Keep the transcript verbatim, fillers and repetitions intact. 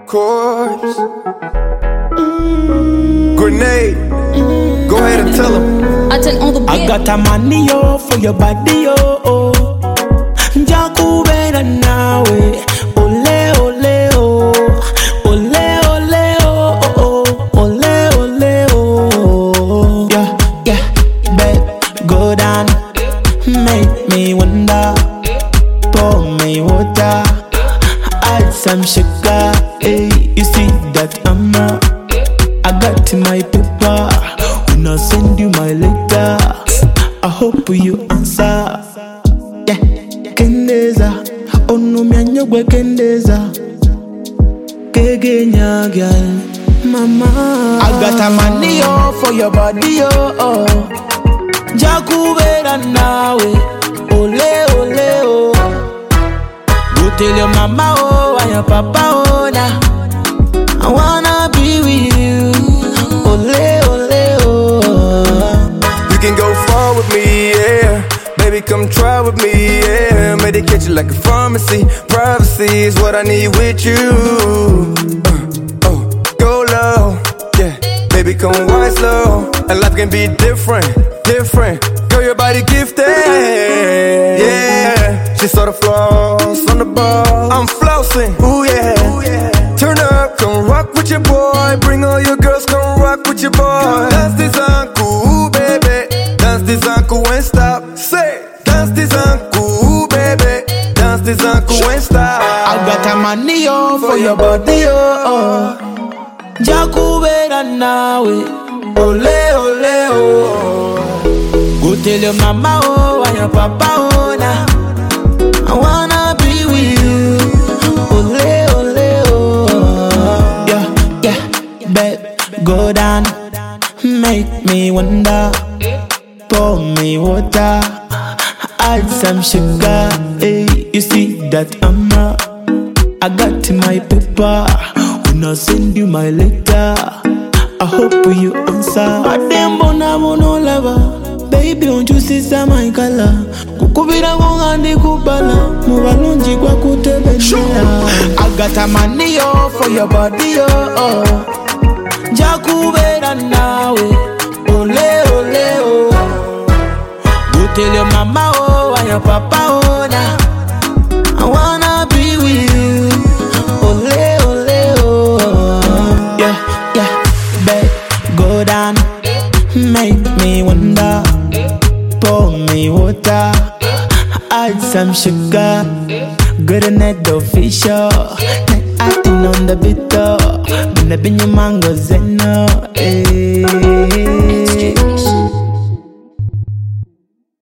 corpse. Grenade. Go ahead and tell him. I turn on the beat. I got a money yo for your body yo. Jaku better now. Ole ole oh. Ole ole oh. Ole ole oh. Yeah yeah. Babe, go down. Make me wonder. Pour me water. Add some sugar. Hey, you see that I'm a, I got my paper. When I send you my letter, I hope you answer. Yeah, Kendeza, oh no me anyogwe Kendeza. Kegenya girl, mama. I got a money oh for your body oh. Jaku better now, ole ole oh. Go tell your mama oh and your papa oh now. I wanna be with you, ole ole oh. You can go far with me, yeah. Baby, come try with me, yeah. Medicate you like a pharmacy. Privacy is what I need with you. Uh, oh, go low, yeah. Baby, come wide slow. And life can be different, different. Girl, your body gifted, yeah. She saw the flaws on the ball. I'm flossing, ooh yeah. Ooh, yeah. Turn up, come rock with your boy. Bring all your girls, come rock with your boy. Dance this uncle, ooh, baby. Dance this uncle and stop. Say, dance this uncle, ooh, baby. Dance this uncle and stop. I got a money oh for your body oh. Jaku better now, ole ole oh. Go tell your mama oh and your papa oh now. I wanna be with you, ole ole oh. Yeah yeah, babe, go down, make me wonder. Pour me water, add some sugar. Hey, you see that I'm a, I got my paper. When I send you my letter, I hope you answer. I damn bona bono lover. Baby, won't you see some my color? Kukubira ngandi kubala, mubalunji kwa kutebela. I got a money oh for your body oh. Jaku better now, ole ole oh. Go tell your mama oh and your papa oh now. I wanna be with you, ole ole oh. Yeah yeah, babe, go down, make me wonder. Pour me water, add some sugar. Good night official, night acting on the beat. When I been your mango zeno.